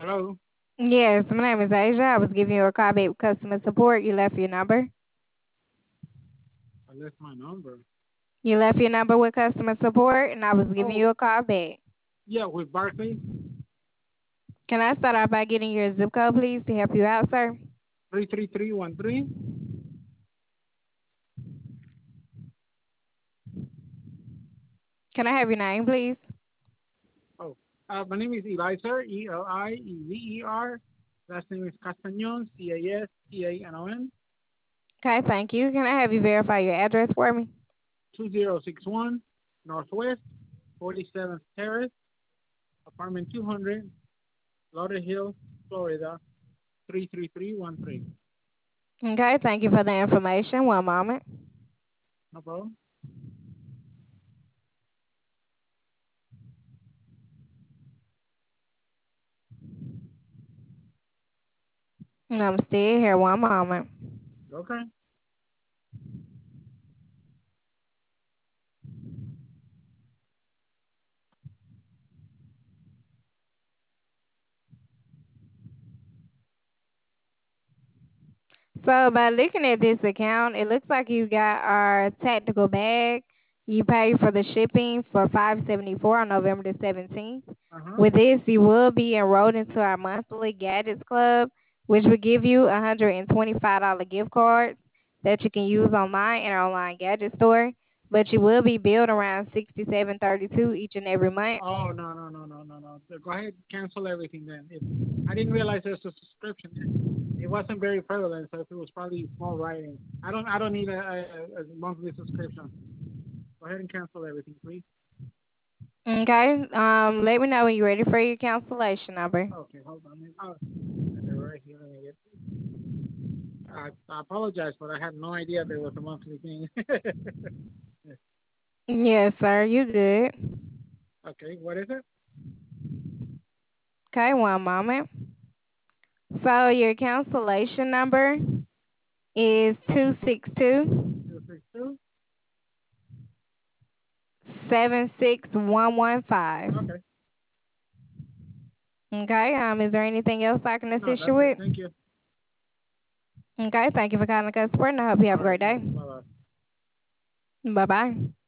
Hello. Yes, my name is Asia. I was giving you a call back with customer support. You left your number. I left my number. You left your number with customer support, and I was giving Oh, you a call back. yeah, with Barclays. Can I start off by getting your zip code, please, to help you out, sir? 33313. Can I have your name, please? Oh, my name is Elizer, Eliezer. Last name is Castañon, Castanon. Okay, thank you. Can I have you verify your address for me? 2061 Northwest 47th Terrace, apartment 200, Lauderhill, Florida 33313. Okay, thank you for the information. One moment. No problem. I'm still here. One moment. Okay. So by looking at this account, it looks like you got our tactical bag. You paid for the shipping for $574 on November the 17th. Uh-huh. With this, you will be enrolled into our monthly gadgets club, which will give you $125 gift cards that you can use online in our online gadget store. But you will be billed around 67.32 each and every month. Oh, no, no, no, no, no, no. So go ahead, cancel everything then. I didn't realize there's a subscription. It wasn't very prevalent, so it was probably small writing. I don't need a monthly subscription. Go ahead and cancel everything, please. Okay. Let me know when you're ready for your cancellation number. Okay, hold on. Oh, they're right here. Let me get. I apologize, but I had no idea there was a monthly thing. Yes, sir. You good. Okay, what is it? Okay, one moment. So your cancellation number is 262 262. 76115. Okay. Okay, is there anything else I can No, assist you that's it. with? Thank you. Okay, thank you for calling us support and I hope you have All a right, great thank day. you. Bye bye. Bye bye.